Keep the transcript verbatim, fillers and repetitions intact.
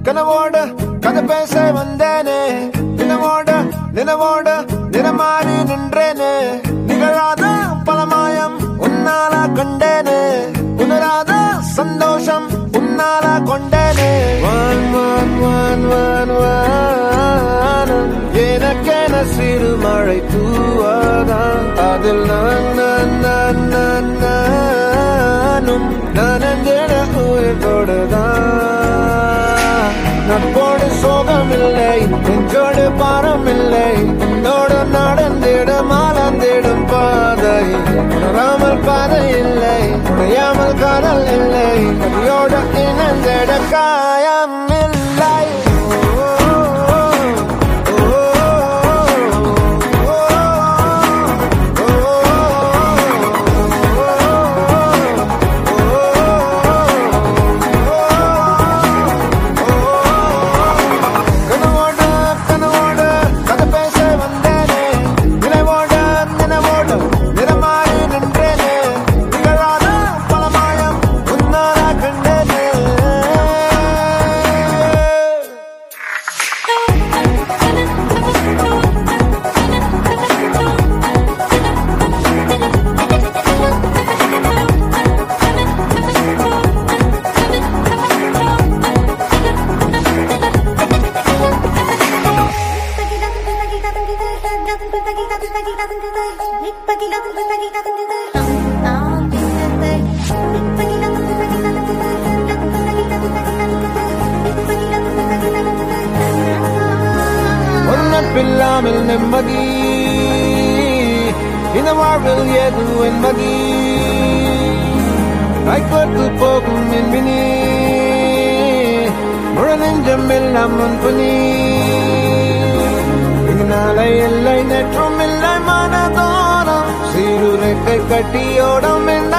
கனவோட கதை பேச வந்தேனே நினவோட நினவோட நிறமாறி நின்றேனே நிகழாத பலமாயம் உன்னால கண்டேனே உணராத சந்தோஷம் உன்னால கொண்டேனே வான் வான் வான் வான் வானம் எனக்கென சிறு மழை தூவாதான் அதில் நான் நான் நான் நான் நானும் நனஞ்சென உயிர் தொடுதான் நட்போடு சோகமில்லை நெஞ்சோடு பாரமில்லை உன்னோடு நடந்திட மாலந்திடும் பாதை உணராமல் பாதை இல்லை உடையாமல் காதல் இல்லை நதியோடு இணைந்திட காயம் இல்லை பில்லாமல் நிம்மதி இந்த வாழ்வில் ஏது என்பதி கைப்பற்று போகும் என்பினி முழு நெஞ்சம் எல்லாம் முன்புனி இதனால எல்லை நேற்றும் இல்லை மனதோரம் சீருரைக்கை கட்டியோடும்